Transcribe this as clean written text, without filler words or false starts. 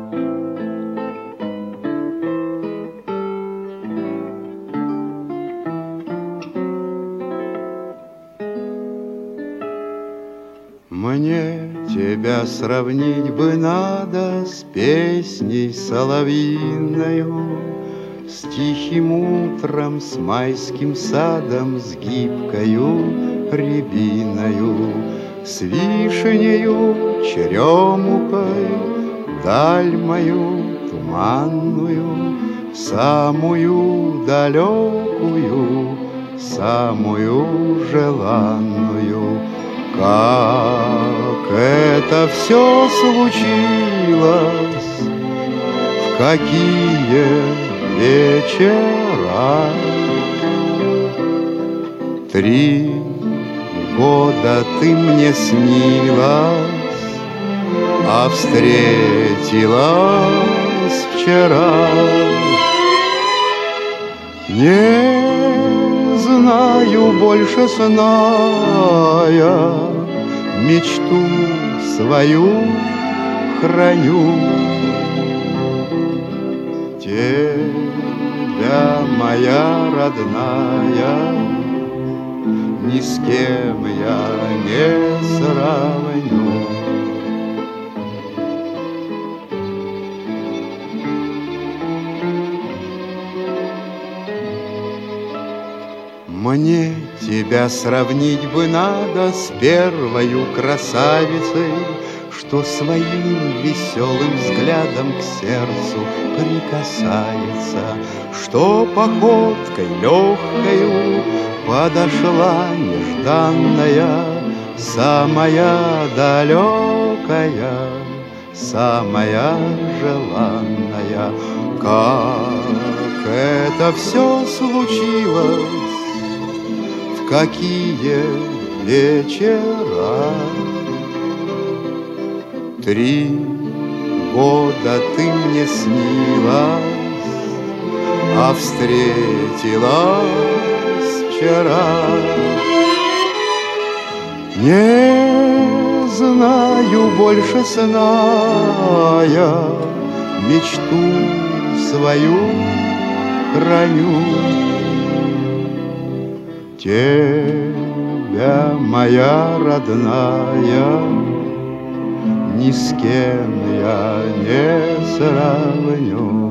Мне тебя сравнить бы надо с песней соловьиною, с тихим утром, с майским садом, с гибкою рябиною, с вишнею, черемухой, даль мою туманную, самую далекую, самую желанную. Как это все случилось, в какие вечера. 3 года ты мне снилась, а встретилась вчера. Не знаю больше сна я, мечту свою храню. Тебя, моя родная, ни с кем я не сравню. Мне тебя сравнить бы надо с первою красавицей, что своим веселым взглядом к сердцу прикасается, что походкой легкою подошла нежданная, самая далекая, самая желанная. Как это все случилось, в какие вечера. 3 года ты мне снилась, а встретилась вчера. Не знаю больше сна я, мечту свою храню. Тебя, моя родная, ни с кем я не сравню.